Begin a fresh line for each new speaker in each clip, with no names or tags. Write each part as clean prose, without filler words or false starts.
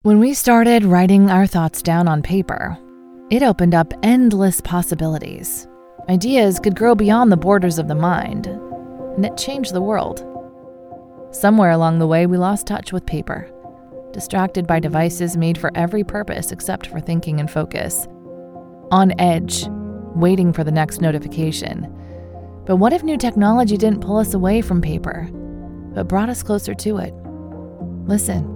When we started writing our thoughts down on paper, it opened up endless possibilities. Ideas could grow beyond the borders of the mind, and it changed the world. Somewhere along the way, we lost touch with paper, distracted by devices made for every purpose except for thinking and focus. On edge, waiting for the next notification. But what if new technology didn't pull us away from paper, but brought us closer to it? Listen.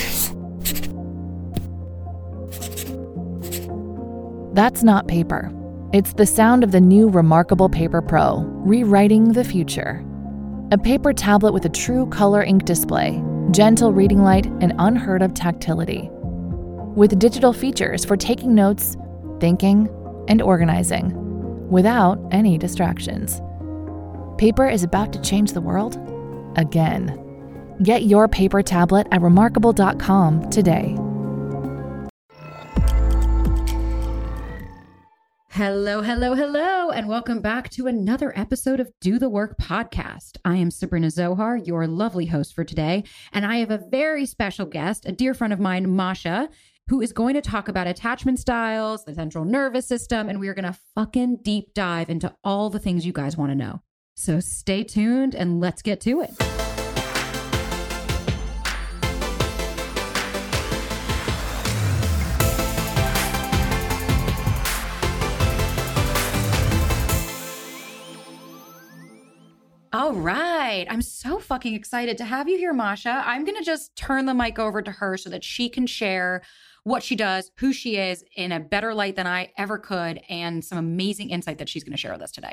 That's not paper. It's the sound of the new Remarkable Paper Pro, rewriting the future. A paper tablet with a true color ink display, gentle reading light, and unheard of tactility. With digital features for taking notes, thinking, and organizing, without any distractions. Paper is about to change the world again. Get your paper tablet at remarkable.com today.
Hello, hello, hello, and welcome back to another episode of Do the Work podcast. I am Sabrina Zohar, your lovely host for today, and I have a very special guest, a dear friend of mine, Masha, who is going to talk about attachment styles, the central nervous system, and we are going to fucking deep dive into all the things you guys want to know. So stay tuned and let's get to it. All right. I'm so fucking excited to have you here, Masha. I'm going to just turn the mic over to her so that she can share what she does, who she is in a better light than I ever could, and some amazing insight that she's going to share with us today.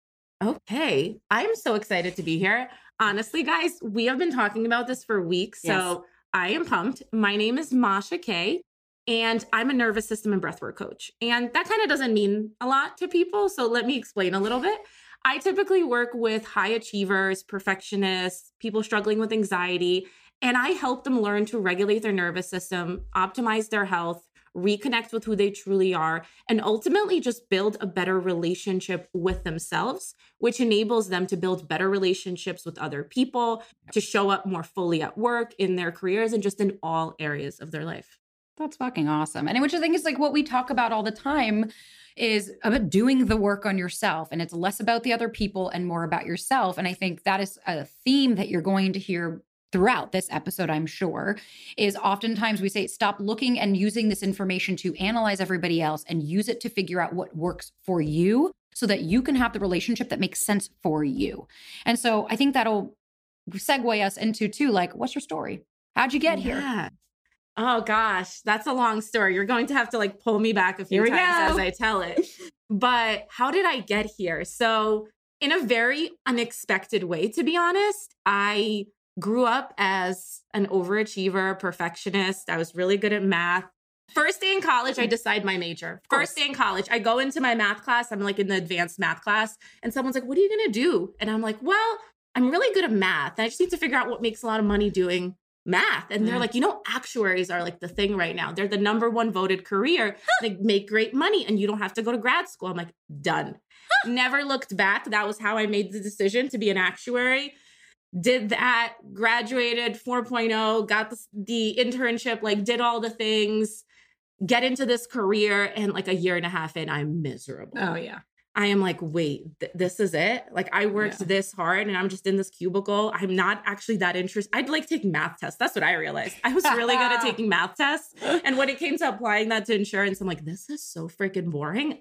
Okay. I'm so excited to be here. Honestly, guys, we have been talking about this for weeks, so I am pumped. My name is Masha Kay, and I'm a nervous system and breathwork coach. And that kind of doesn't mean a lot to people, so let me explain a little bit. I typically work with high achievers, perfectionists, people struggling with anxiety, and I help them learn to regulate their nervous system, optimize their health, reconnect with who they truly are, and ultimately just build a better relationship with themselves, which enables them to build better relationships with other people, to show up more fully at work, in their careers, and just in all areas of their life.
That's fucking awesome. And which I think is like what we talk about all the time is about doing the work on yourself. And it's less about the other people and more about yourself. And I think that is a theme that you're going to hear throughout this episode, I'm sure, is oftentimes we say, stop looking and using this information to analyze everybody else and use it to figure out what works for you so that you can have the relationship that makes sense for you. And so I think that'll segue us into too, like, what's your story? How'd you get here?
Oh gosh, that's a long story. You're going to have to like pull me back a few times as I tell it. But how did I get here? So in a very unexpected way, to be honest, I grew up as an overachiever, perfectionist. I was really good at math. First day in college, I decide my major. First day in college, I go into my math class. I'm like in the advanced math class. And someone's like, what are you going to do? And I'm like, well, I'm really good at math. I just need to figure out what makes a lot of money doing math. And they're like, actuaries are like the thing right now. They're the number one voted career. They make great money and you don't have to go to grad school. I'm like, done. Never looked back. That was how I made the decision to be an actuary. Did that, graduated 4.0, got the internship, like did all the things, get into this career. And like a year and a half in, I'm miserable.
Oh yeah.
I am like, wait, this is it? Like I worked this hard and I'm just in this cubicle. I'm not actually that interested. I'd like take math tests. That's what I realized. I was really good at taking math tests. And when it came to applying that to insurance, I'm like, this is so freaking boring.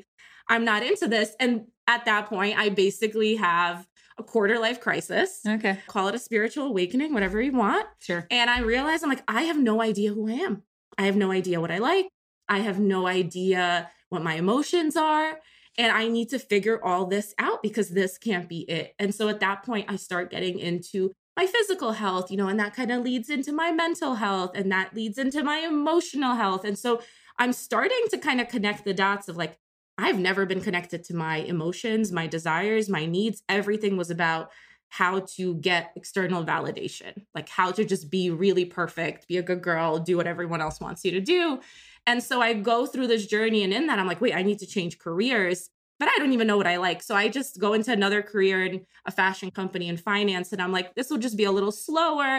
I'm not into this. And at that point, I basically have a quarter life crisis.
Okay.
Call it a spiritual awakening, whatever you want.
Sure.
And I realized I'm like, I have no idea who I am. I have no idea what I like. I have no idea what my emotions are. And I need to figure all this out because this can't be it. And so at that point, I start getting into my physical health, and that kind of leads into my mental health and that leads into my emotional health. And so I'm starting to kind of connect the dots of like, I've never been connected to my emotions, my desires, my needs. Everything was about how to get external validation, like how to just be really perfect, be a good girl, do what everyone else wants you to do. And so I go through this journey and in that, I'm like, wait, I need to change careers, but I don't even know what I like. So I just go into another career in a fashion company in finance. And I'm like, this will just be a little slower.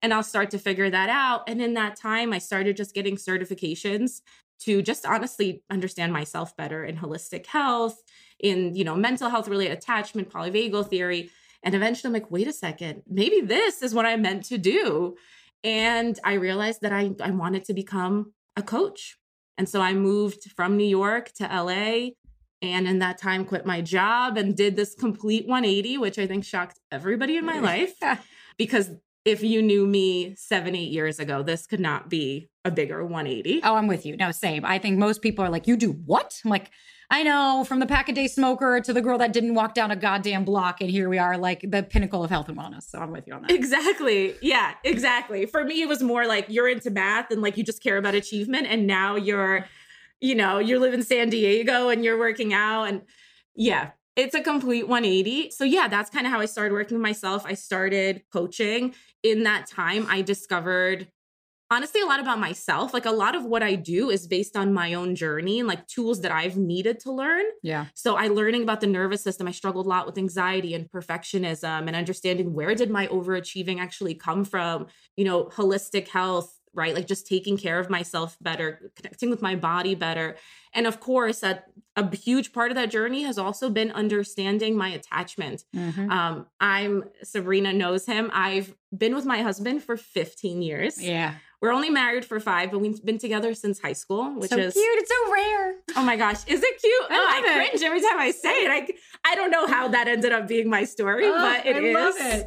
and I'll start to figure that out. And in that time, I started just getting certifications to just honestly understand myself better in holistic health, in, mental health related attachment, polyvagal theory. And eventually I'm like, wait a second, maybe this is what I'm meant to do. And I realized that I wanted to become a coach. And so I moved from New York to LA, and in that time quit my job and did this complete 180, which I think shocked everybody in my life. Because if you knew me 7-8 years ago, this could not be a bigger 180.
Oh, I'm with you. No, same. I think most people are like, you do what? I'm like, I know, from the pack-a-day smoker to the girl that didn't walk down a goddamn block, and here we are, like the pinnacle of health and wellness. So I'm with you on that.
Exactly. Yeah, exactly. For me, it was more like you're into math and like you just care about achievement, and now you live in San Diego and you're working out, and yeah, it's a complete 180. So yeah, that's kind of how I started working with myself. I started coaching. In that time, I discovered honestly a lot about myself. Like a lot of what I do is based on my own journey and like tools that I've needed to learn.
Yeah.
So I learning about the nervous system. I struggled a lot with anxiety and perfectionism and understanding where did my overachieving actually come from, holistic health, right? Like just taking care of myself better, connecting with my body better. And of course, a huge part of that journey has also been understanding my attachment. Mm-hmm. Sabrina knows him. I've been with my husband for 15 years.
Yeah.
We're only married for 5, but we've been together since high school, which is
cute. It's so rare.
Oh my gosh. Is it cute? I cringe every time I say it. I don't know how that ended up being my story, but it is. I love it.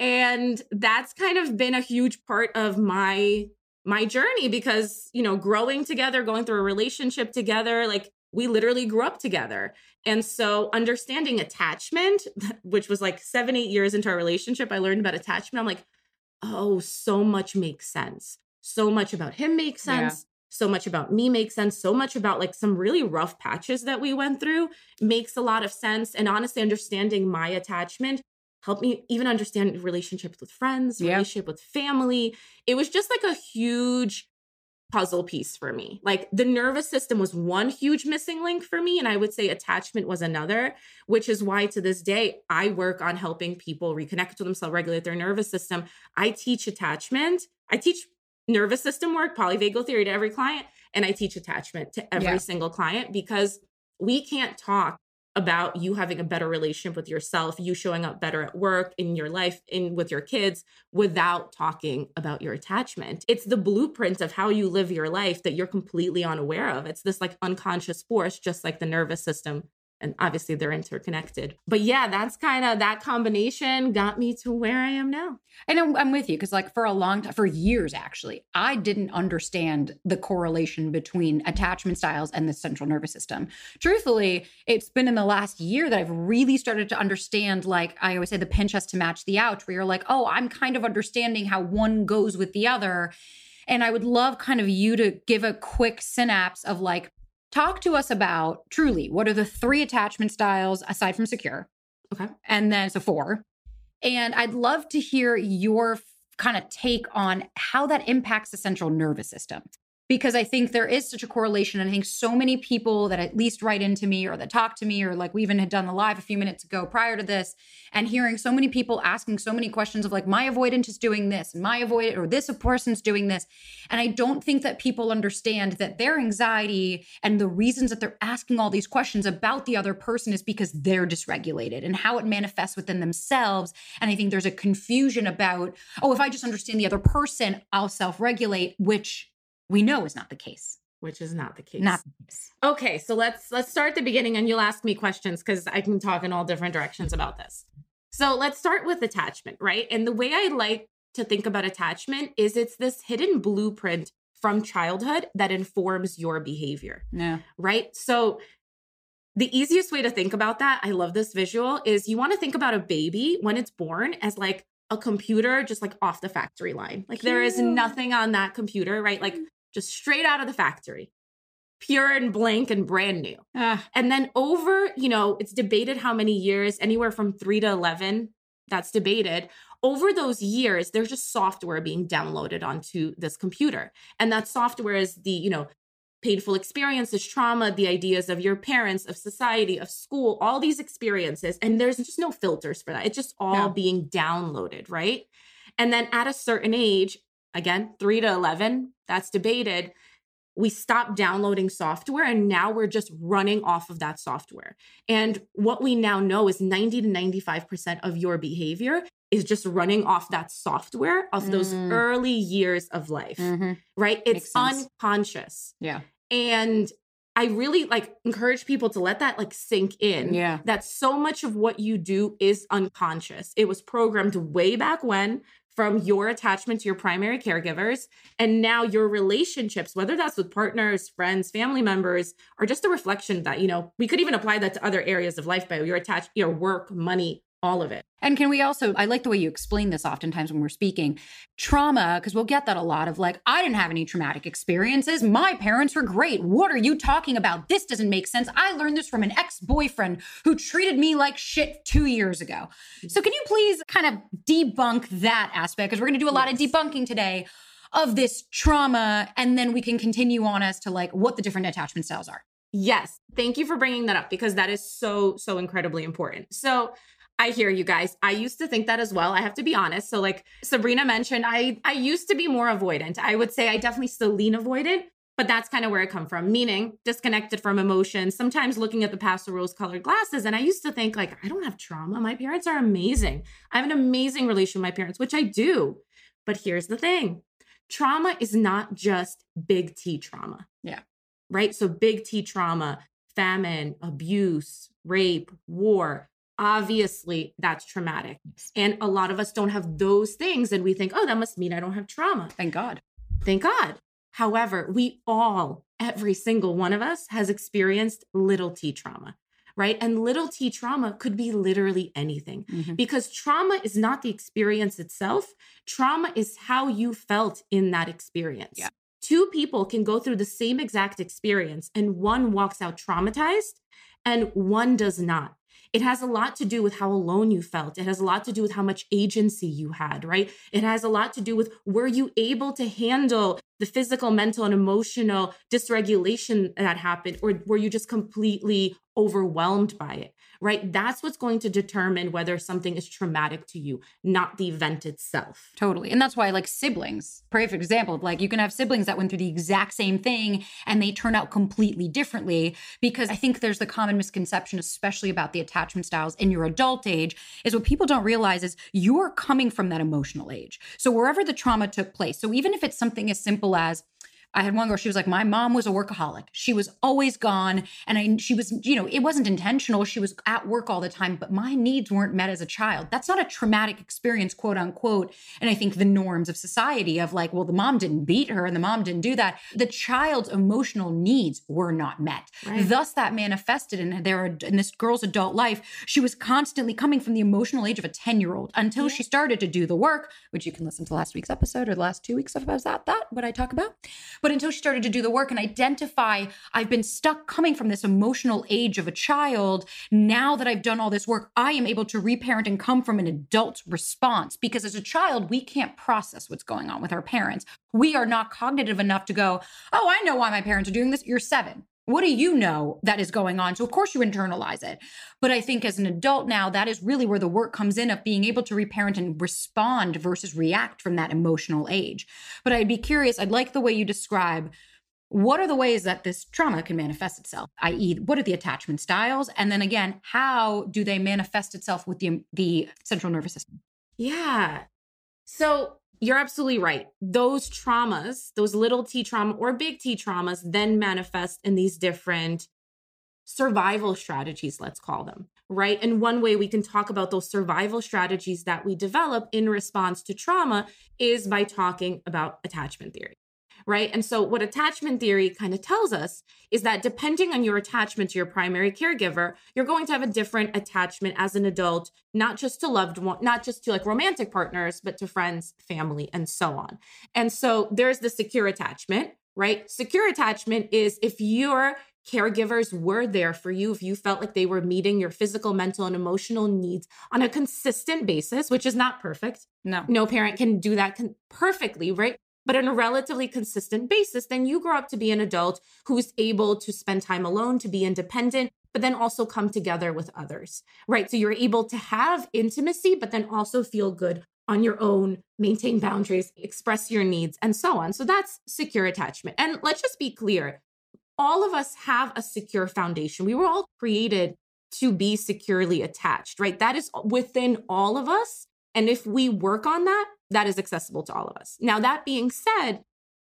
And that's kind of been a huge part of my journey because, growing together, going through a relationship together, like we literally grew up together. And so understanding attachment, which was like 7-8 years into our relationship, I learned about attachment. I'm like, oh, so much makes sense. So much about him makes sense. Yeah. So much about me makes sense. So much about like some really rough patches that we went through makes a lot of sense. And honestly, understanding my attachment helped me even understand relationships with friends, relationship with family. It was just like a huge puzzle piece for me. Like the nervous system was one huge missing link for me. And I would say attachment was another, which is why to this day, I work on helping people reconnect to themselves, regulate their nervous system. I teach attachment. I teach nervous system work, polyvagal theory to every client. And I teach attachment to every single client because we can't talk about you having a better relationship with yourself, you showing up better at work, in your life, with your kids, without talking about your attachment. It's the blueprint of how you live your life that you're completely unaware of. It's this like unconscious force, just like the nervous system. And obviously they're interconnected. But yeah, that's kind of that combination got me to where I am now.
And I'm with you because like for a long time, for years actually, I didn't understand the correlation between attachment styles and the central nervous system. Truthfully, it's been in the last year that I've really started to understand, like I always say, the pinch has to match the ouch, where you're like, oh, I'm kind of understanding how one goes with the other. And I would love kind of you to give a quick synapse of like, talk to us about truly what are the 3 attachment styles aside from secure.
Okay.
And then so 4. And I'd love to hear your kind of take on how that impacts the central nervous system. Because I think there is such a correlation. And I think so many people that at least write into me or that talk to me, or like we even had done the live a few minutes ago prior to this, and hearing so many people asking so many questions of like, my avoidant is doing this, and or this person's doing this. And I don't think that people understand that their anxiety and the reasons that they're asking all these questions about the other person is because they're dysregulated and how it manifests within themselves. And I think there's a confusion about, oh, if I just understand the other person, I'll self-regulate, which we know is not the case.
Which is not the case.
Not the case.
Okay, so let's start at the beginning and you'll ask me questions because I can talk in all different directions about this. So let's start with attachment, right? And the way I like to think about attachment is it's this hidden blueprint from childhood that informs your behavior.
Yeah.
Right? So the easiest way to think about that, I love this visual, is you want to think about a baby when it's born as like a computer just like off the factory line. Like there is nothing on that computer, right? Like just straight out of the factory, pure and blank and brand new. And then over, it's debated how many years, anywhere from 3 to 11, that's debated. Over those years, there's just software being downloaded onto this computer. And that software is the, painful experiences, trauma, the ideas of your parents, of society, of school, all these experiences. And there's just no filters for that. It's just all being downloaded, right? And then at a certain age, again, 3 to 11, that's debated, we stopped downloading software and now we're just running off of that software. And what we now know is 90 to 95% of your behavior is just running off that software of those early years of life, right? It's unconscious.
Yeah.
And I really encourage people to let that sink in.
Yeah.
That so much of what you do is unconscious. It was programmed way back when from your attachment to your primary caregivers. And now your relationships, whether that's with partners, friends, family members, are just a reflection of that. We could even apply that to other areas of life, but your work, money, all of it.
And can we also, I like the way you explain this oftentimes when we're speaking, trauma, because we'll get that a lot of I didn't have any traumatic experiences. My parents were great. What are you talking about? This doesn't make sense. I learned this from an ex-boyfriend who treated me like shit 2 years ago. So can you please kind of debunk that aspect? Because we're going to do a lot of debunking today of this trauma. And then we can continue on as to what the different attachment styles are.
Yes. Thank you for bringing that up because that is so, so incredibly important. So I hear you guys. I used to think that as well. I have to be honest. So Sabrina mentioned, I used to be more avoidant. I would say I definitely still lean avoidant, but that's kind of where I come from, meaning disconnected from emotions, sometimes looking at the past with rose-colored glasses. And I used to think I don't have trauma. My parents are amazing. I have an amazing relation with my parents, which I do. But here's the thing. Trauma is not just big T trauma.
Yeah.
Right? So big T trauma, famine, abuse, rape, war. Obviously, that's traumatic. And a lot of us don't have those things. And we think, oh, that must mean I don't have trauma.
Thank God.
Thank God. However, every single one of us has experienced little T trauma, right? And little T trauma could be literally anything because trauma is not the experience itself. Trauma is how you felt in that experience.
Yeah.
Two people can go through the same exact experience and one walks out traumatized and one does not. It has a lot to do with how alone you felt. It has a lot to do with how much agency you had, right? It has a lot to do with were you able to handle the physical, mental, and emotional dysregulation that happened, or were you just completely overwhelmed by it, right? That's what's going to determine whether something is traumatic to you, not the event itself.
Totally. And that's why siblings, perfect example of you can have siblings that went through the exact same thing and they turn out completely differently, because I think there's the common misconception, especially about the attachment styles in your adult age, is what people don't realize is you're coming from that emotional age. So wherever the trauma took place. So even if it's something as simple as, I had one girl, she was like, my mom was a workaholic. She was always gone. And she was, it wasn't intentional. She was at work all the time, but my needs weren't met as a child. That's not a traumatic experience, quote unquote. And I think the norms of society of well, the mom didn't beat her and the mom didn't do that. The child's emotional needs were not met. Right. Thus that manifested in this girl's adult life. She was constantly coming from the emotional age of a 10-year-old until she started to do the work, which you can listen to last week's episode or the last 2 weeks about that, what I talk about. But until she started to do the work and identify, I've been stuck coming from this emotional age of a child. Now that I've done all this work, I am able to reparent and come from an adult response. Because as a child, we can't process what's going on with our parents. We are not cognitive enough to go, oh, I know why my parents are doing this. You're 7. What do you know that is going on? So of course you internalize it. But I think as an adult now, that is really where the work comes in of being able to reparent and respond versus react from that emotional age. But I'd be curious, I'd like the way you describe what are the ways that this trauma can manifest itself, i.e., what are the attachment styles? And then again, how do they manifest itself with the central nervous system?
Yeah. So you're absolutely right. Those traumas, those little T trauma or big T traumas then manifest in these different survival strategies, let's call them, right? And one way we can talk about those survival strategies that we develop in response to trauma is by talking about attachment theory. Right. And so what attachment theory kind of tells us is that depending on your attachment to your primary caregiver, you're going to have a different attachment as an adult, not just to loved one, not just to romantic partners, but to friends, family, and so on. And so there's the secure attachment, right? Secure attachment is if your caregivers were there for you, if you felt like they were meeting your physical, mental, and emotional needs on a consistent basis, which is not perfect. No parent can do that perfectly, right? But on a relatively consistent basis, then you grow up to be an adult who is able to spend time alone, to be independent, but then also come together with others, right? So you're able to have intimacy, but then also feel good on your own, maintain boundaries, express your needs, and so on. So that's secure attachment. And let's just be clear. All of us have a secure foundation. We were all created to be securely attached, right? That is within all of us. And if we work on that, that is accessible to all of us. Now, that being said,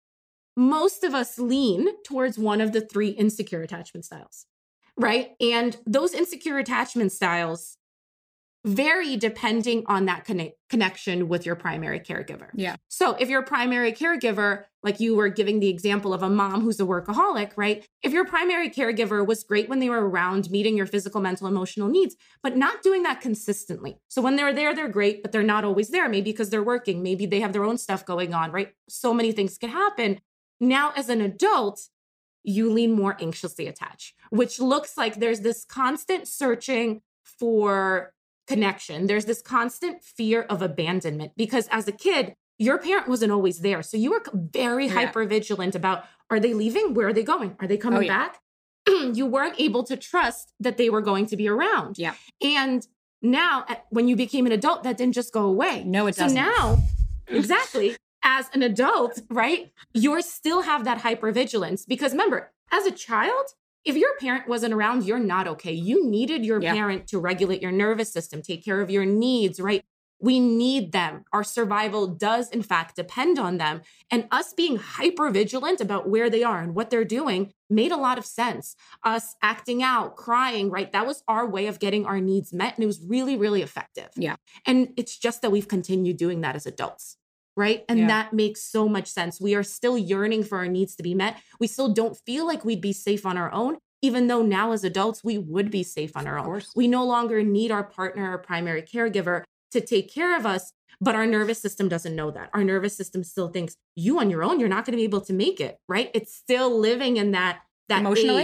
most of us lean towards one of the 3 insecure attachment styles, right? And those insecure attachment styles vary depending on that connection with your primary caregiver.
Yeah.
So if your primary caregiver, like you were giving the example of a mom who's a workaholic, right? If your primary caregiver was great when they were around, meeting your physical, mental, emotional needs, but not doing that consistently. So when they're there, they're great, but they're not always there. Maybe because they're working, maybe they have their own stuff going on, right? So many things can happen. Now, as an adult, you lean more anxiously attached, which looks like there's this constant searching for connection. There's this constant fear of abandonment because as a kid, your parent wasn't always there. So you were very hyper vigilant about, are they leaving? Where are they going? Are they coming back? You weren't able to trust that they were going to be around.
Yeah.
And now when you became an adult, that didn't just go away.
No, it doesn't.
So now, exactly, as an adult, right, you still have that hypervigilance because remember, as a child, if your parent wasn't around, you're not okay. You needed your parent to regulate your nervous system, take care of your needs, right? We need them. Our survival does, in fact, depend on them. And us being hyper vigilant about where they are and what they're doing made a lot of sense. Us acting out, crying, right? That was our way of getting our needs met. And it was really, really effective.
Yeah.
And it's just that we've continued doing that as adults. Right. And that makes so much sense. We are still yearning for our needs to be met. We still don't feel like we'd be safe on our own, even though now as adults, we would be safe on our own. We no longer need our partner or primary caregiver to take care of us, but our nervous system doesn't know that. Our nervous system still thinks you on your own, you're not going to be able to make it. Right. It's still living in that emotional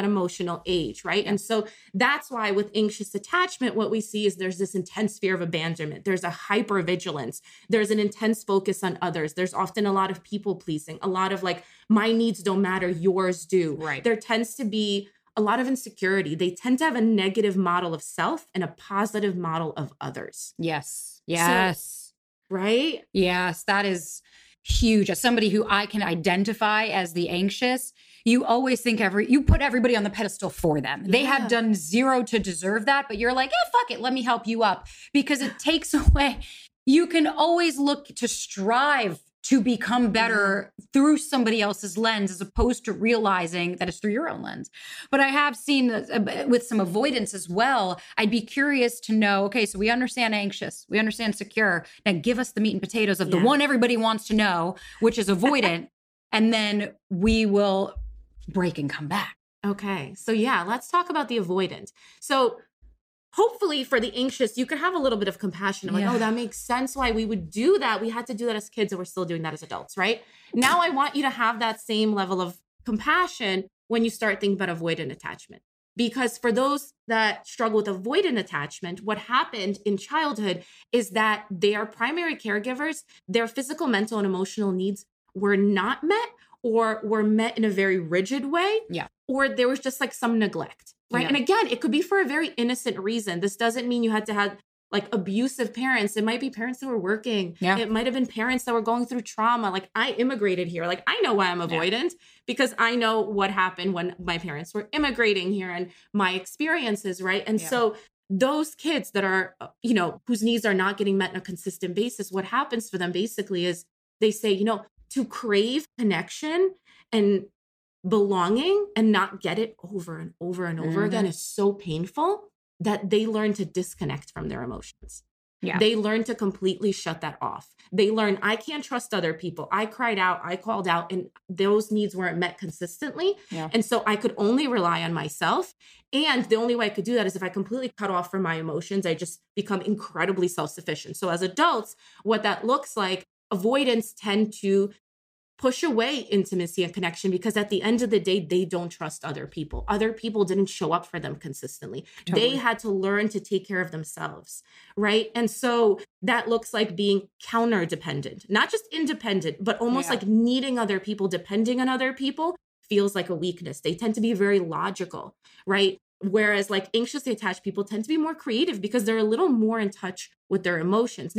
age, right? And so that's why with anxious attachment, what we see is there's this intense fear of abandonment. There's a hypervigilance. There's an intense focus on others. There's often a lot of people pleasing, a lot of like, my needs don't matter, yours do.
Right.
There tends to be a lot of insecurity. They tend to have a negative model of self and a positive model of others.
Yes.
So, right?
Yes, that is huge. As somebody who I can identify as the anxious, you always think you put everybody on the pedestal for them. They have done zero to deserve that, but you're like, fuck it, let me help you up because it takes away. You can always look to strive to become better through somebody else's lens as opposed to realizing that it's through your own lens. But I have seen with some avoidance as well. I'd be curious to know, okay, so we understand anxious, we understand secure. Now give us the meat and potatoes of the one everybody wants to know, which is avoidant. And then we will break and come back.
Okay. So let's talk about the avoidant. So hopefully for the anxious, you could have a little bit of compassion. I'm like, oh, that makes sense why we would do that. We had to do that as kids and we're still doing that as adults, right? Now I want you to have that same level of compassion when you start thinking about avoidant attachment. Because for those that struggle with avoidant attachment, what happened in childhood is that their primary caregivers, their physical, mental, and emotional needs were not met or were met in a very rigid way. Yeah. Or there was just like some neglect. Right. And again, it could be for a very innocent reason. This doesn't mean you had to have like abusive parents. It might be parents that were working. Yeah. It might have been parents that were going through trauma. Like I immigrated here. Like I know why I'm avoidant because I know what happened when my parents were immigrating here and my experiences. Right. And so those kids that are, whose needs are not getting met on a consistent basis, what happens for them basically is they say, to crave connection and belonging and not get it over and over and over again is so painful that they learn to disconnect from their emotions. Yeah. They learn to completely shut that off. They learn, I can't trust other people. I cried out, I called out, and those needs weren't met consistently. Yeah. And so I could only rely on myself. And the only way I could do that is if I completely cut off from my emotions, I just become incredibly self-sufficient. So as adults, what that looks like, avoidants tend to push away intimacy and connection because at the end of the day, they don't trust other people. Other people didn't show up for them consistently. Totally. They had to learn to take care of themselves, right? And so that looks like being counter dependent, not just independent, but almost like needing other people, depending on other people feels like a weakness. They tend to be very logical, right? Whereas like anxiously attached people tend to be more creative because they're a little more in touch with their emotions. Now,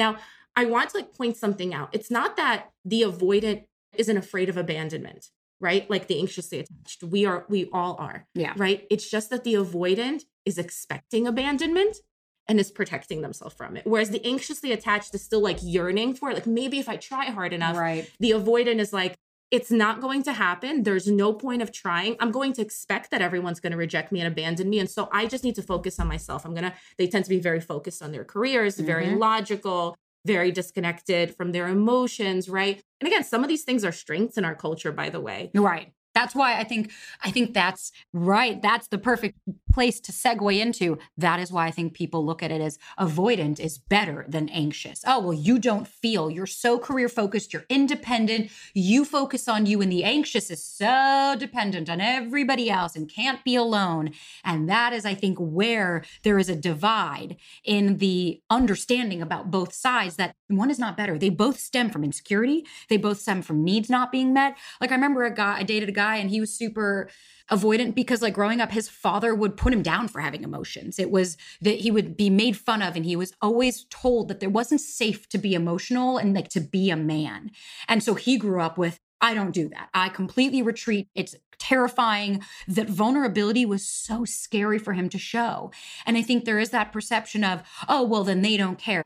I want to like point something out. It's not that the avoidant isn't afraid of abandonment, right? Like the anxiously attached. We all are.
Yeah.
Right. It's just that the avoidant is expecting abandonment and is protecting themselves from it. Whereas the anxiously attached is still like yearning for it. Like maybe if I try hard enough,
Right.
The avoidant is like, it's not going to happen. There's no point of trying. I'm going to expect that everyone's going to reject me and abandon me. And so I just need to focus on myself. They tend to be very focused on their careers, very logical, very disconnected from their emotions, right? And again, some of these things are strengths in our culture, by the way.
Right. That's why I think that's right. That's the perfect place to segue into. That is why I think people look at it as avoidant is better than anxious. Oh, well, you don't feel. You're so career focused. You're independent. You focus on you. And the anxious is so dependent on everybody else and can't be alone. And that is, I think, where there is a divide in the understanding about both sides, that one is not better. They both stem from insecurity. They both stem from needs not being met. Like I remember I dated a guy and he was super avoidant because like growing up, his father would put him down for having emotions. It was that he would be made fun of and he was always told that there wasn't safe to be emotional and like to be a man. And so he grew up with, I don't do that. I completely retreat. It's terrifying. That vulnerability was so scary for him to show. And I think there is that perception of, oh, well, then they don't care.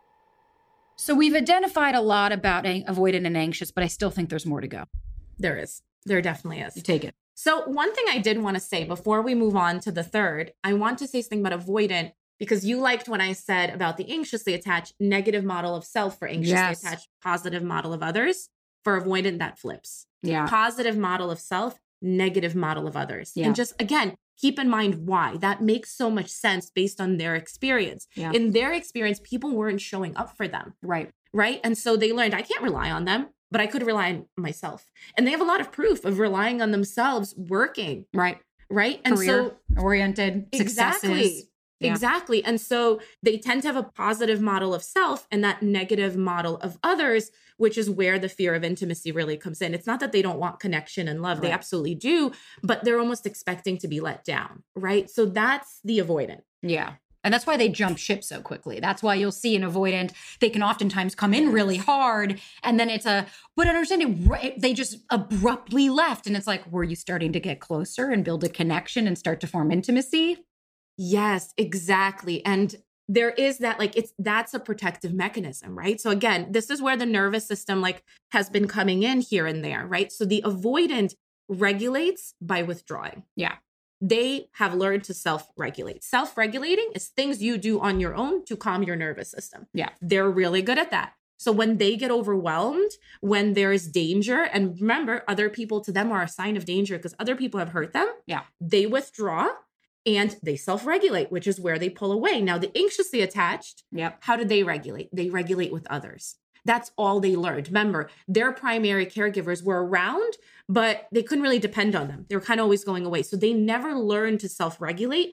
So we've identified a lot about avoidant and anxious, but I still think there's more to go.
There is. There definitely is.
You take it.
So one thing I did want to say before we move on to the third, I want to say something about avoidant because you liked when I said about the anxiously attached negative model of self for anxiously attached, positive model of others. For avoidant, that flips.
Yeah.
Positive model of self, negative model of others.
Yeah.
And just, again, keep in mind why. That makes so much sense based on their experience.
Yeah.
In their experience, people weren't showing up for them.
Right.
Right. And so they learned, I can't rely on them, but I could rely on myself. And they have a lot of proof of relying on themselves working.
Right.
Right. And
career oriented successes.
Yeah. Exactly. And so they tend to have a positive model of self and that negative model of others, which is where the fear of intimacy really comes in. It's not that they don't want connection and love. Right. They absolutely do, but they're almost expecting to be let down. Right. So that's the avoidant.
Yeah. And that's why they jump ship so quickly. That's why you'll see an avoidant, they can oftentimes come in really hard. And then but understanding, they just abruptly left. And it's like, were you starting to get closer and build a connection and start to form intimacy?
Yes, exactly. And there is that, that's a protective mechanism, right? So again, this is where the nervous system has been coming in here and there, right? So the avoidant regulates by withdrawing.
Yeah.
They have learned to self-regulate. Self-regulating is things you do on your own to calm your nervous system.
Yeah.
They're really good at that. So when they get overwhelmed, when there is danger, and remember, other people to them are a sign of danger because other people have hurt them.
Yeah.
They withdraw and they self-regulate, which is where they pull away. Now, the anxiously attached, how do they regulate? They regulate with others. That's all they learned. Remember, their primary caregivers were around, but they couldn't really depend on them. They were kind of always going away. So they never learned to self-regulate.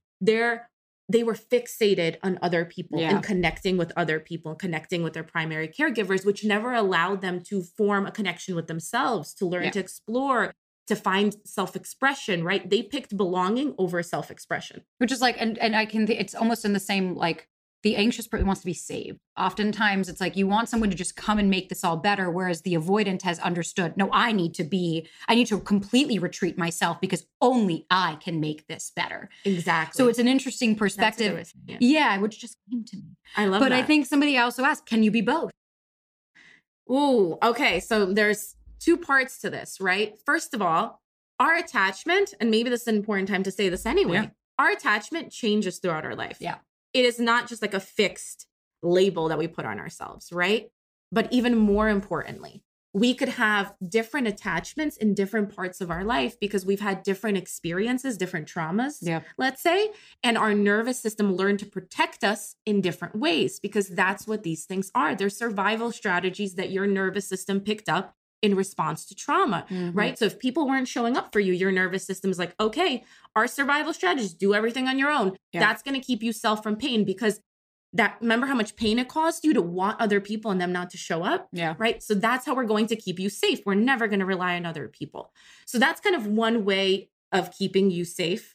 They were fixated on other people and connecting with other people, connecting with their primary caregivers, which never allowed them to form a connection with themselves, to learn to explore, to find self-expression, right? They picked belonging over self-expression.
Which is it's almost in the same, the anxious person wants to be saved. Oftentimes it's like you want someone to just come and make this all better. Whereas the avoidant has understood, no, I need to completely retreat myself because only I can make this better.
Exactly.
So it's an interesting perspective. Which just came to me.
I love that.
But I think somebody also asked, can you be both?
Ooh, okay. So there's two parts to this, right? First of all, our attachment, and maybe this is an important time to say this anyway, our attachment changes throughout our life.
Yeah.
It is not just like a fixed label that we put on ourselves, right? But even more importantly, we could have different attachments in different parts of our life because we've had different experiences, different traumas, let's say, and our nervous system learned to protect us in different ways because that's what these things are. They're survival strategies that your nervous system picked up in response to trauma, right? So if people weren't showing up for you, your nervous system is like, okay, our survival strategies, do everything on your own. Yeah. That's going to keep you safe from pain because remember how much pain it caused you to want other people and them not to show up?
Yeah.
Right. So that's how we're going to keep you safe. We're never going to rely on other people. So that's kind of one way of keeping you safe.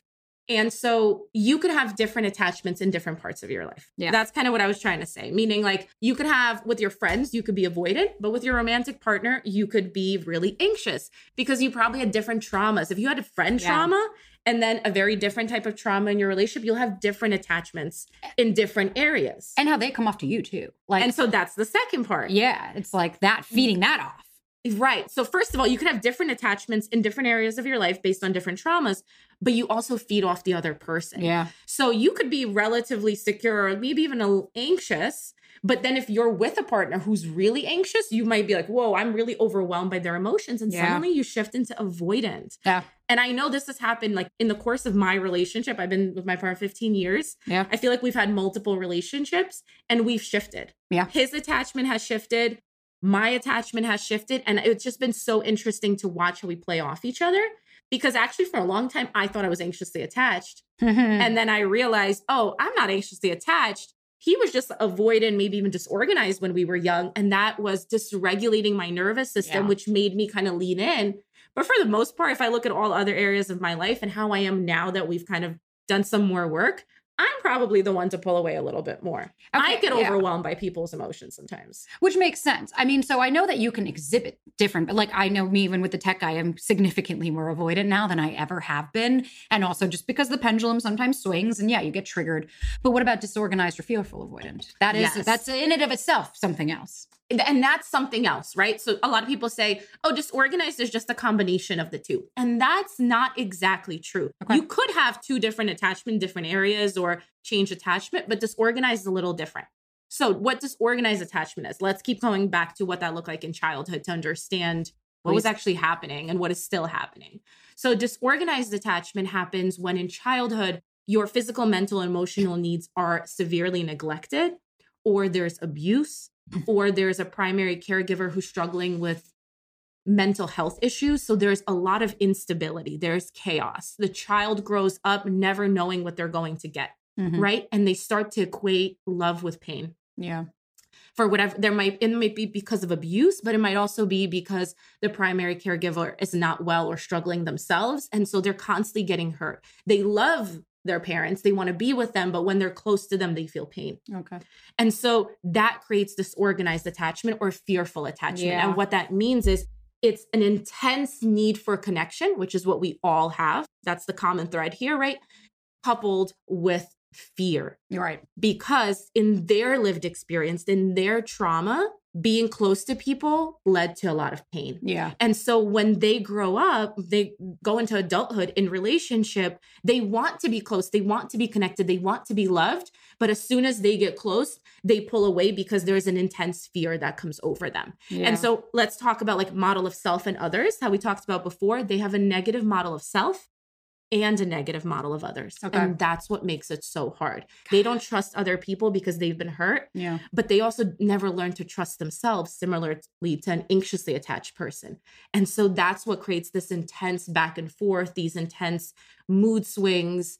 And so you could have different attachments in different parts of your life.
Yeah.
That's kind of what I was trying to say. Meaning like you could have with your friends, you could be avoidant, but with your romantic partner, you could be really anxious because you probably had different traumas. If you had a friend trauma and then a very different type of trauma in your relationship, you'll have different attachments in different areas.
And how they come off to you too. Like,
and so that's the second part.
Yeah. It's like that, feeding that off.
Right. So first of all, you can have different attachments in different areas of your life based on different traumas, but you also feed off the other person.
Yeah.
So you could be relatively secure or maybe even a little anxious, but then if you're with a partner who's really anxious, you might be like, whoa, I'm really overwhelmed by their emotions. And suddenly you shift into avoidant.
Yeah.
And I know this has happened like in the course of my relationship. I've been with my partner 15 years.
Yeah.
I feel like we've had multiple relationships and we've shifted.
Yeah.
His attachment has shifted. My attachment has shifted. And it's just been so interesting to watch how we play off each other. Because actually for a long time, I thought I was anxiously attached. And then I realized, oh, I'm not anxiously attached. He was just avoidant, maybe even disorganized when we were young. And that was dysregulating my nervous system, which made me kind of lean in. But for the most part, if I look at all other areas of my life and how I am now that we've kind of done some more work, I'm probably the one to pull away a little bit more. I get overwhelmed by people's emotions sometimes.
Which makes sense. I mean, so I know that you can exhibit different, but like I know me, even with the tech guy, I'm significantly more avoidant now than I ever have been. And also just because the pendulum sometimes swings and you get triggered. But what about disorganized or fearful avoidant? That's in and of itself something else.
And that's something else, right? So a lot of people say, oh, disorganized is just a combination of the two. And that's not exactly true. Okay. You could have two different attachment, different areas or change attachment, but disorganized is a little different. So what disorganized attachment is, let's keep going back to what that looked like in childhood to understand what was actually happening and what is still happening. So disorganized attachment happens when in childhood, your physical, mental, and emotional needs are severely neglected, or there's abuse, or there's a primary caregiver who's struggling with mental health issues. So there's a lot of instability. There's chaos. The child grows up never knowing what they're going to get, right? And they start to equate love with pain.
Yeah.
For whatever, it might be because of abuse, but it might also be because the primary caregiver is not well or struggling themselves. And so they're constantly getting hurt. They love their parents. They want to be with them, but when they're close to them, they feel pain.
Okay.
And so that creates disorganized attachment or fearful attachment.
Yeah.
And what that means is it's an intense need for connection, which is what we all have. That's the common thread here, right? Coupled with fear.
You're right.
Because in their lived experience, in their trauma, being close to people led to a lot of pain.
Yeah.
And so when they grow up, they go into adulthood in relationship, they want to be close, they want to be connected, they want to be loved. But as soon as they get close, they pull away because there's an intense fear that comes over them. Yeah. And so let's talk about like model of self and others, how we talked about before. They have a negative model of self and a negative model of others. Okay. And that's what makes it so hard. They don't trust other people because they've been hurt, but they also never learn to trust themselves, similarly to an anxiously attached person. And so that's what creates this intense back and forth, these intense mood swings.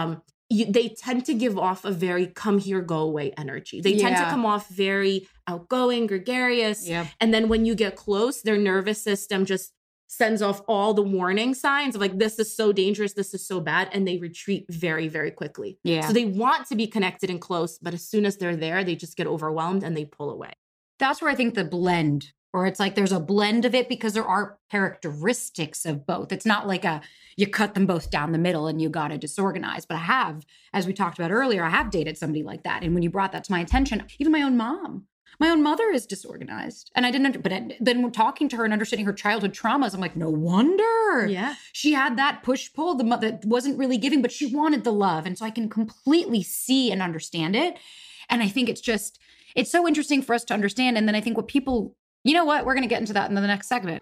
They tend to give off a very come here, go away energy. They tend to come off very outgoing, gregarious. Yeah. And then when you get close, their nervous system just sends off all the warning signs of like, this is so dangerous, this is so bad. And they retreat very, very quickly. Yeah. So they want to be connected and close, but as soon as they're there, they just get overwhelmed and they pull away.
That's where I think the blend, or it's like there's a blend of it because there are characteristics of both. It's not like you cut them both down the middle and you got to disorganize. But I have, as we talked about earlier, I have dated somebody like that. And when you brought that to my attention, even my own mother is disorganized. And I didn't, but then talking to her and understanding her childhood traumas, I'm like, no wonder. Yeah. She had that push-pull, the mother that wasn't really giving, but she wanted the love. And so I can completely see and understand it. And I think it's so interesting for us to understand. And then I think what people, you know what, we're going to get into that in the next segment.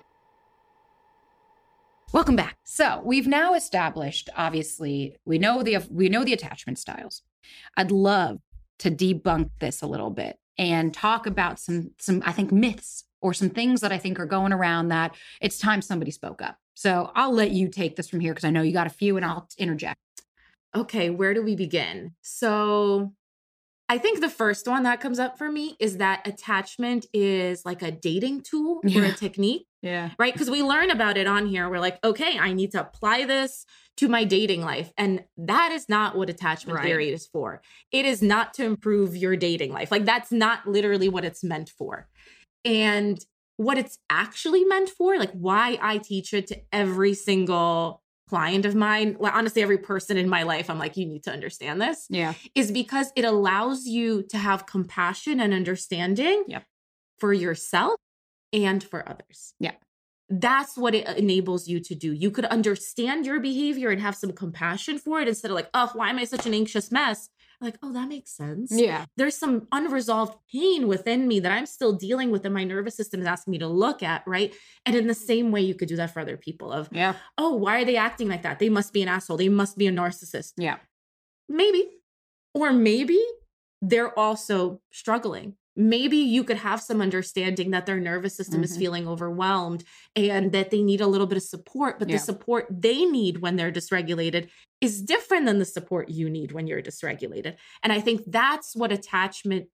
Welcome back. So we've now established, obviously, we know the attachment styles. I'd love to debunk this a little bit and talk about some I think myths or some things that I think are going around that it's time somebody spoke up. So I'll let you take this from here because I know you got a few and I'll interject.
Okay, where do we begin? So I think the first one that comes up for me is that attachment is like a dating tool or a technique.
Yeah.
Right? Because we learn about it on here. We're like, okay, I need to apply this to my dating life. And that is not what attachment theory is for. It is not to improve your dating life. Like, that's not literally what it's meant for. And what it's actually meant for, like why I teach it to every single client of mine, well, honestly, every person in my life, I'm like, you need to understand this.
Yeah.
Is because it allows you to have compassion and understanding for yourself and for others.
Yeah.
That's what it enables you to do. You could understand your behavior and have some compassion for it instead of like, oh, why am I such an anxious mess? Like, oh, that makes sense.
Yeah.
There's some unresolved pain within me that I'm still dealing with and my nervous system is asking me to look at, right? And in the same way, you could do that for other people of, oh, why are they acting like that? They must be an asshole. They must be a narcissist.
Yeah.
Maybe. Or maybe they're also struggling. Maybe you could have some understanding that their nervous system is feeling overwhelmed and that they need a little bit of support, but the support they need when they're dysregulated is different than the support you need when you're dysregulated. And I think that's what attachment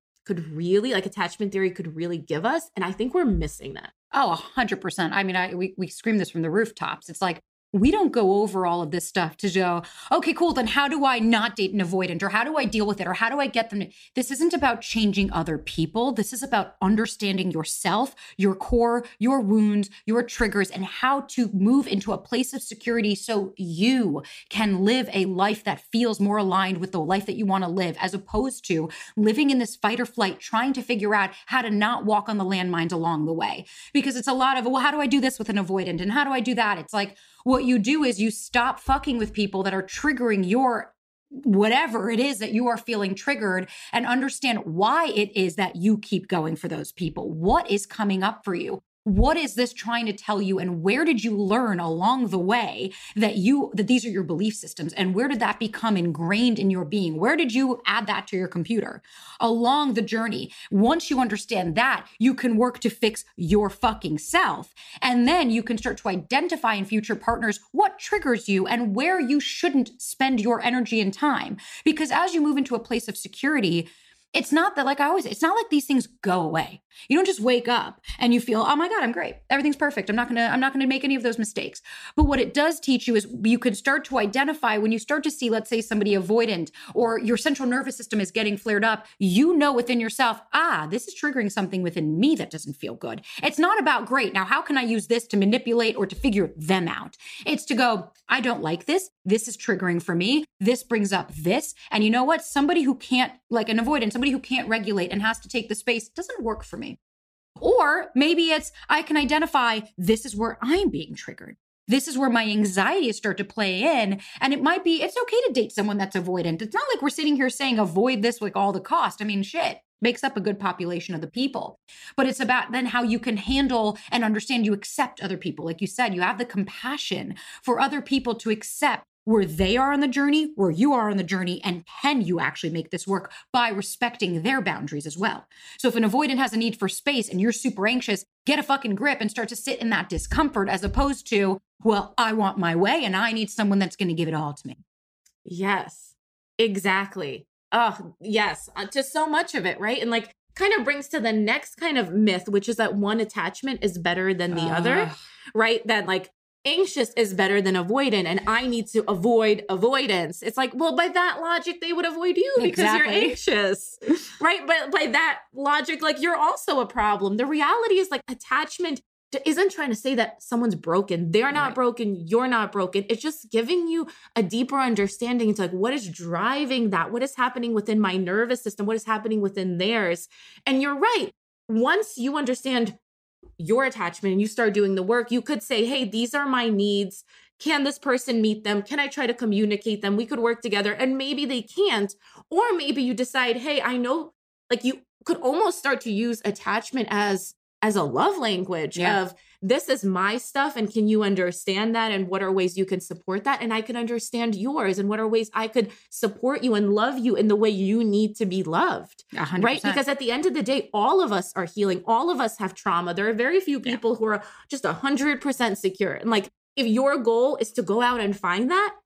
theory could really give us. And I think we're missing that.
Oh, 100%. I mean, we scream this from the rooftops. It's like, we don't go over all of this stuff to go, okay, cool. Then how do I not date an avoidant? Or how do I deal with it? Or how do I get them to... This isn't about changing other people. This is about understanding yourself, your core, your wounds, your triggers, and how to move into a place of security so you can live a life that feels more aligned with the life that you want to live, as opposed to living in this fight or flight, trying to figure out how to not walk on the landmines along the way. Because it's a lot of, well, how do I do this with an avoidant? And how do I do that? It's like, what you do is you stop fucking with people that are triggering your whatever it is that you are feeling triggered and understand why it is that you keep going for those people. What is coming up for you? What is this trying to tell you? And where did you learn along the way that these are your belief systems? And where did that become ingrained in your being? Where did you add that to your computer along the journey? Once you understand that, you can work to fix your fucking self. And then you can start to identify in future partners what triggers you and where you shouldn't spend your energy and time. Because as you move into a place of security, it's not that, it's not like these things go away. You don't just wake up and you feel, oh my God, I'm great. Everything's perfect. I'm not gonna make any of those mistakes. But what it does teach you is you can start to identify when you start to see, let's say, somebody avoidant or your central nervous system is getting flared up, you know within yourself, this is triggering something within me that doesn't feel good. It's not about, great, now how can I use this to manipulate or to figure them out? It's to go, I don't like this. This is triggering for me. This brings up this. And you know what? Somebody who can't, like an avoidant, somebody who can't regulate and has to take the space doesn't work for me. Or maybe it's, I can identify this is where I'm being triggered. This is where my anxieties start to play in. And it might be, it's okay to date someone that's avoidant. It's not like we're sitting here saying avoid this with all the cost. I mean, shit, makes up a good population of the people. But it's about then how you can handle and understand, you accept other people. Like you said, you have the compassion for other people to accept where they are on the journey, where you are on the journey, and can you actually make this work by respecting their boundaries as well? So if an avoidant has a need for space and you're super anxious, get a fucking grip and start to sit in that discomfort as opposed to, well, I want my way and I need someone that's going to give it all to me.
Yes, exactly. Oh, yes, to so much of it, right? And like kind of brings to the next kind of myth, which is that one attachment is better than the other, right? That like, anxious is better than avoidant and I need to avoid avoidance. It's like, well, by that logic, they would avoid you because you're anxious, right? But by that logic, like you're also a problem. The reality is like attachment isn't trying to say that someone's broken. They're not broken. You're not broken. It's just giving you a deeper understanding into like, what is driving that? What is happening within my nervous system? What is happening within theirs? And you're right. Once you understand your attachment and you start doing the work, you could say, hey, these are my needs. Can this person meet them? Can I try to communicate them? We could work together. And maybe they can't. Or maybe you decide, hey, I know, like you could almost start to use attachment as a love language of this is my stuff. And can you understand that? And what are ways you can support that? And I can understand yours. And what are ways I could support you and love you in the way you need to be loved,
100%.
Right? Because at the end of the day, all of us are healing. All of us have trauma. There are very few people who are just 100% secure. And like, if your goal is to go out and find that,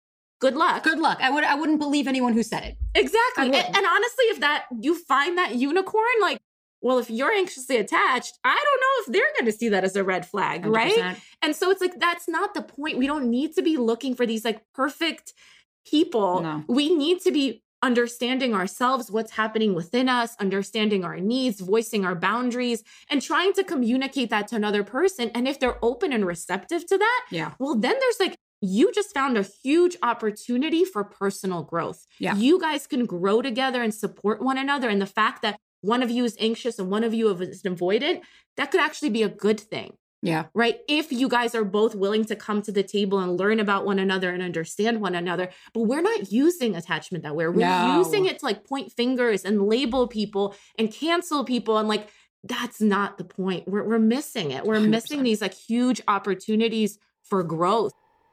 good luck.
Good luck. I wouldn't believe anyone who said it.
Exactly. And honestly, if you find that unicorn, like, well, if you're anxiously attached, I don't know if they're going to see that as a red flag,
100%.
right? And so it's like, that's not the point. We don't need to be looking for these like perfect people.
No.
We need to be understanding ourselves, what's happening within us, understanding our needs, voicing our boundaries, and trying to communicate that to another person. And if they're open and receptive to that, well, then there's like, you just found a huge opportunity for personal growth.
Yeah.
You guys can grow together and support one another. And the fact that one of you is anxious and one of you is avoidant, that could actually be a good thing.
Yeah.
Right. If you guys are both willing to come to the table and learn about one another and understand one another, but we're not using attachment that way. We're using it to like point fingers and label people and cancel people. And like, that's not the point. We're missing it. We're
100%.
missing these like huge opportunities for growth.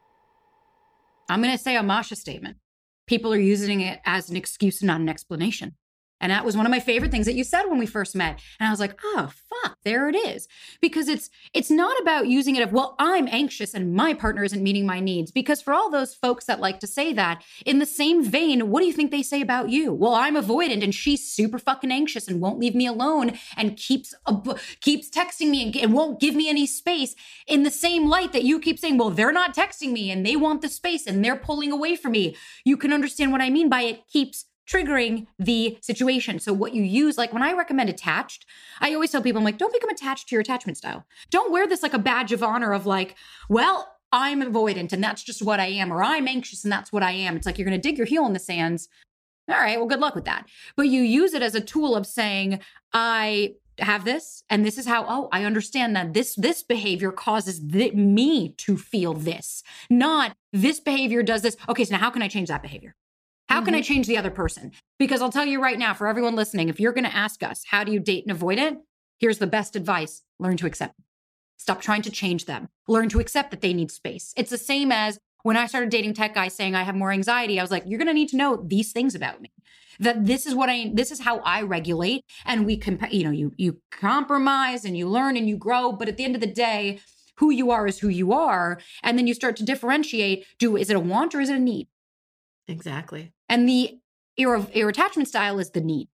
I'm going to say a Masha statement. People are using it as an excuse and not an explanation. And that was one of my favorite things that you said when we first met. And I was like, oh, fuck, there it is. Because it's not about using it of, well, I'm anxious and my partner isn't meeting my needs. Because for all those folks that like to say that, in the same vein, what do you think they say about you? Well, I'm avoidant and she's super fucking anxious and won't leave me alone and keeps texting me and won't give me any space. In the same light that you keep saying, well, they're not texting me and they want the space and they're pulling away from me. You can understand what I mean by it keeps triggering the situation. So what you use, like when I recommend attached, I always tell people, I'm like, don't become attached to your attachment style. Don't wear this like a badge of honor of like, well, I'm avoidant and that's just what I am, or I'm anxious and that's what I am. It's like, you're going to dig your heel in the sands. All right, well, good luck with that. But you use it as a tool of saying, I have this, and this is how, oh, I understand that this behavior causes me to feel this, not this behavior does this. Okay, so now how can I change that behavior? How can I change the other person? Because I'll tell you right now, for everyone listening, if you're going to ask us, how do you date an avoidant? Here's the best advice. Learn to accept them. Stop trying to change them. Learn to accept that they need space. It's the same as when I started dating tech guys saying I have more anxiety. I was like, you're going to need to know these things about me. That this is how I regulate. And we can, you compromise and you learn and you grow. But at the end of the day, who you are is who you are. And then you start to differentiate. Is it a want or is it a need?
Exactly.
And your attachment style is the need,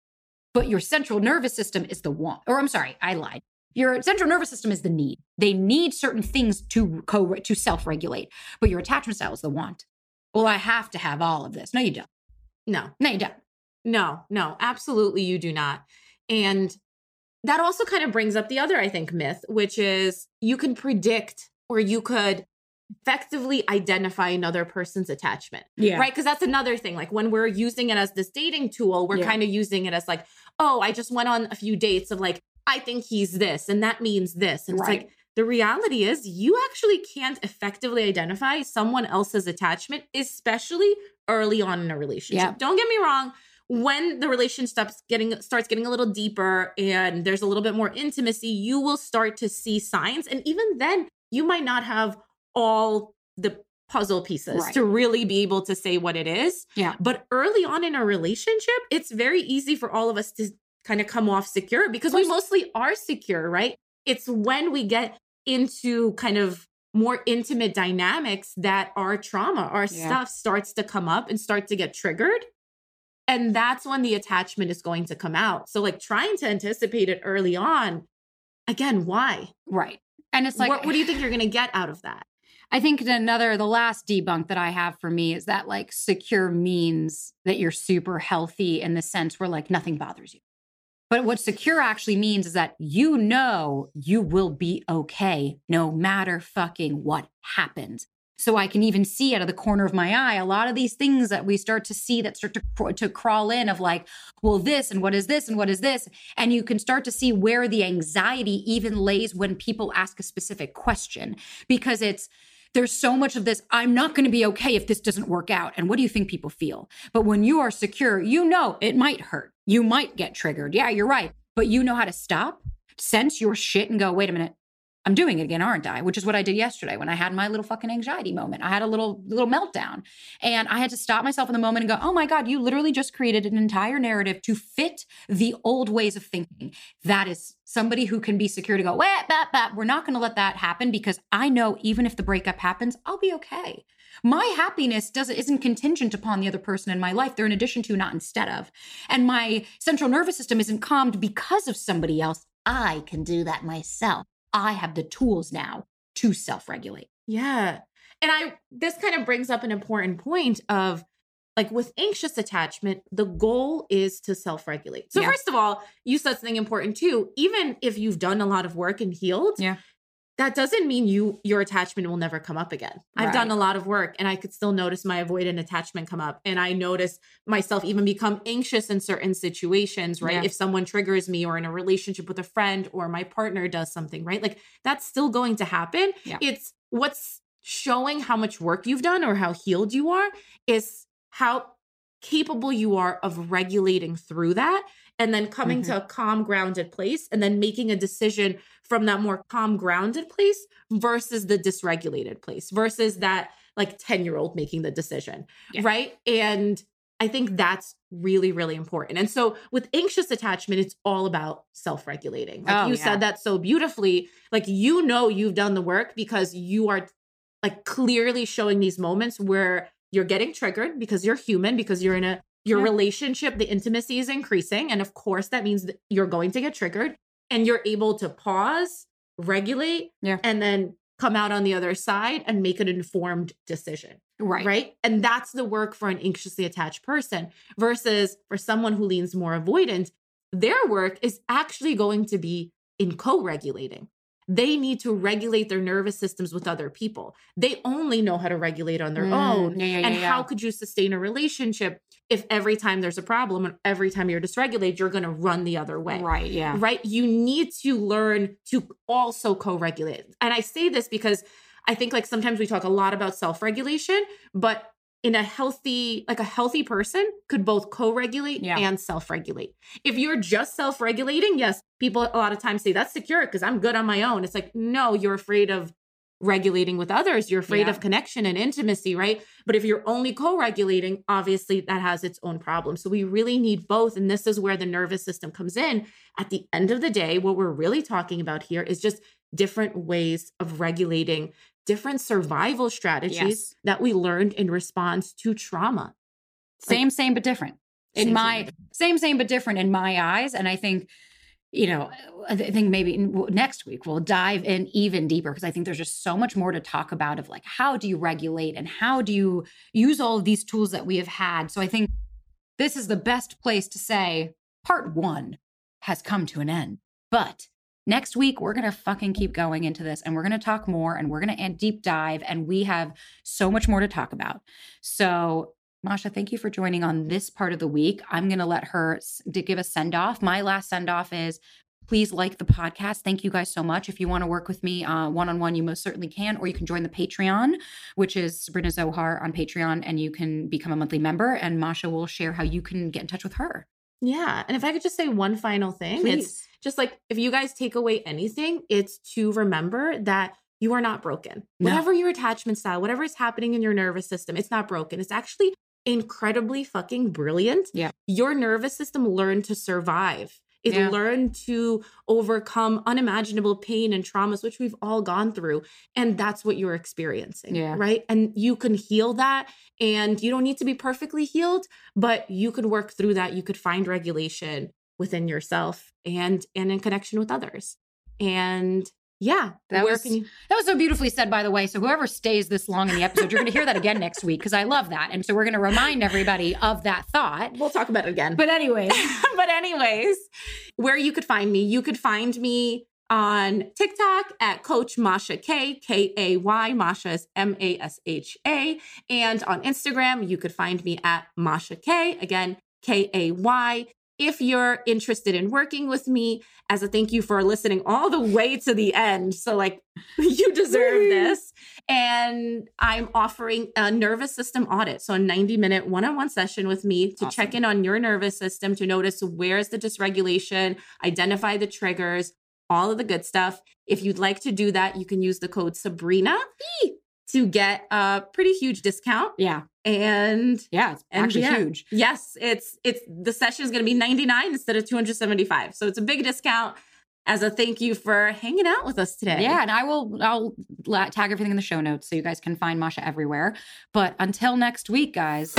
but your central nervous system is the want. Or I'm sorry, I lied. Your central nervous system is the need. They need certain things to self-regulate, but your attachment style is the want. Well, I have to have all of this. No, you don't.
No,
you don't.
No, absolutely you do not. And that also kind of brings up the other, I think, myth, which is you can predict or you could effectively identify another person's attachment.
Yeah.
Right. Because that's another thing. Like when we're using it as this dating tool, we're kind of using it as like, oh, I just went on a few dates of like, I think he's this and that means this. And it's like, the reality is you actually can't effectively identify someone else's attachment, especially early on in a relationship.
Yeah.
Don't get me wrong. When the relationship starts getting a little deeper and there's a little bit more intimacy, you will start to see signs. And even then you might not have all the puzzle pieces to really be able to say what it is.
Yeah.
But early on in a relationship, it's very easy for all of us to kind of come off secure because we mostly are secure, right? It's when we get into kind of more intimate dynamics that our trauma, our stuff starts to come up and start to get triggered. And that's when the attachment is going to come out. So like trying to anticipate it early on, again, why?
Right. And it's like,
what do you think you're going to get out of that?
I think the last debunk that I have for me is that like secure means that you're super healthy in the sense where like nothing bothers you. But what secure actually means is that you know you will be okay no matter fucking what happens. So I can even see out of the corner of my eye a lot of these things that we start to see that start to crawl in of like, well, this and what is this and what is this? And you can start to see where the anxiety even lays when people ask a specific question, because there's so much of this, I'm not going to be okay if this doesn't work out. And what do you think people feel? But when you are secure, you know it might hurt. You might get triggered. Yeah, you're right. But you know how to stop, sense your shit and go, wait a minute. I'm doing it again, aren't I? Which is what I did yesterday when I had my little fucking anxiety moment. I had a little meltdown, and I had to stop myself in the moment and go, oh my God, you literally just created an entire narrative to fit the old ways of thinking. That is somebody who can be secure to go, we're not going to let that happen, because I know even if the breakup happens, I'll be okay. My happiness isn't contingent upon the other person in my life. They're in addition to, not instead of. And my central nervous system isn't calmed because of somebody else. I can do that myself. I have the tools now to self-regulate.
Yeah. And this kind of brings up an important point of, like, with anxious attachment, the goal is to self-regulate. So first of all, you said something important too. Even if you've done a lot of work and healed, that doesn't mean your attachment will never come up again. I've done a lot of work and I could still notice my avoidant attachment come up. And I notice myself even become anxious in certain situations, right? Yeah. If someone triggers me, or in a relationship with a friend, or my partner does something, right? Like, that's still going to happen. Yeah. It's what's showing how much work you've done or how healed you are is how capable you are of regulating through that, and then coming to a calm, grounded place, and then making a decision from that more calm, grounded place versus the dysregulated place, versus that like 10-year-old making the decision, right? And I think that's really, really important. And so with anxious attachment, it's all about self-regulating. Like you said that so beautifully, like, you know, you've done the work because you are like clearly showing these moments where you're getting triggered because you're human, because you're in your relationship, the intimacy is increasing. And of course, that means that you're going to get triggered, and you're able to pause, regulate, and then come out on the other side and make an informed decision. Right. And that's the work for an anxiously attached person, versus for someone who leans more avoidant, their work is actually going to be in co-regulating. They need to regulate their nervous systems with other people. They only know how to regulate on their own. How could you sustain a relationship if every time there's a problem and every time you're dysregulated, you're going to run the other way? Right. Yeah. Right. You need to learn to also co-regulate. And I say this because I think, like, sometimes we talk a lot about self-regulation, but in a healthy person could both co-regulate and self-regulate. If you're just self-regulating, yes, people a lot of times say that's secure because I'm good on my own. It's like, no, you're afraid of regulating with others. You're afraid of connection and intimacy, right? But if you're only co-regulating, obviously that has its own problems. So we really need both. And this is where the nervous system comes in. At the end of the day, what we're really talking about here is just different ways of regulating, different survival strategies that we learned in response to trauma.
Same, but different. Same, but different in my eyes. And I think, I think maybe next week we'll dive in even deeper, because I think there's just so much more to talk about of, like, how do you regulate and how do you use all of these tools that we have had. So I think this is the best place to say part 1 has come to an end. But next week, we're going to fucking keep going into this, and we're going to talk more, and we're going to deep dive, and we have so much more to talk about. So Masha, thank you for joining on this part of the week. I'm going to let her give a send off. My last send off is, please like the podcast. Thank you guys so much. If you want to work with me one-on-one, you most certainly can, or you can join the Patreon, which is Sabrina Zohar on Patreon, and you can become a monthly member, and Masha will share how you can get in touch with her.
Yeah. And if I could just say one final thing,
please.
It's just like, if you guys take away anything, it's to remember that you are not broken. No. Whatever your attachment style, whatever is happening in your nervous system, it's not broken. It's actually incredibly fucking brilliant. Yeah. Your nervous system learned to survive. It learned to overcome unimaginable pain and traumas, which we've all gone through. And that's what you're experiencing, right? And you can heal that. And you don't need to be perfectly healed, but you could work through that. You could find regulation within yourself and in connection with others. And
that was so beautifully said, by the way. So whoever stays this long in the episode, you're going to hear that again next week, because I love that. And so we're going to remind everybody of that thought.
We'll talk about it again.
But anyways,
where you could find me on TikTok at Coach Masha K, K-A-Y, Masha is M-A-S-H-A. And on Instagram, you could find me at Masha K, again, K-A-Y. If you're interested in working with me, as a thank you for listening all the way to the end. So, like, you deserve this. And I'm offering a nervous system audit. So a 90-minute one-on-one session with me to check in on your nervous system, to notice where's the dysregulation, identify the triggers, all of the good stuff. If you'd like to do that, you can use the code Sabrina to get a pretty huge discount.
Yeah.
And
it's actually huge.
Yes, it's the session is going to be $99 instead of $275. So it's a big discount as a thank you for hanging out with us today.
Yeah, and I'll tag everything in the show notes so you guys can find Masha everywhere. But until next week, guys.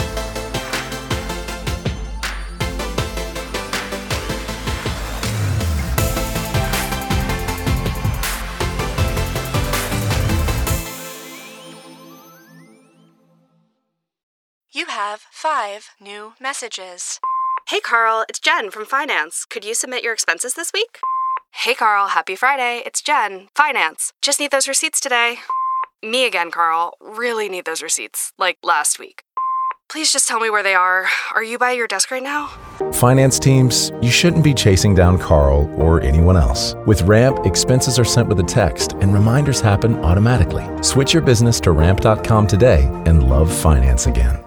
You have 5 new messages. Hey Carl, it's Jen from Finance. Could you submit your expenses this week? Hey Carl, happy Friday. It's Jen, Finance. Just need those receipts today. Me again, Carl. Really need those receipts, like last week. Please just tell me where they are. Are you by your desk right now?
Finance teams, you shouldn't be chasing down Carl or anyone else. With Ramp, expenses are sent with a text and reminders happen automatically. Switch your business to ramp.com today and love finance again.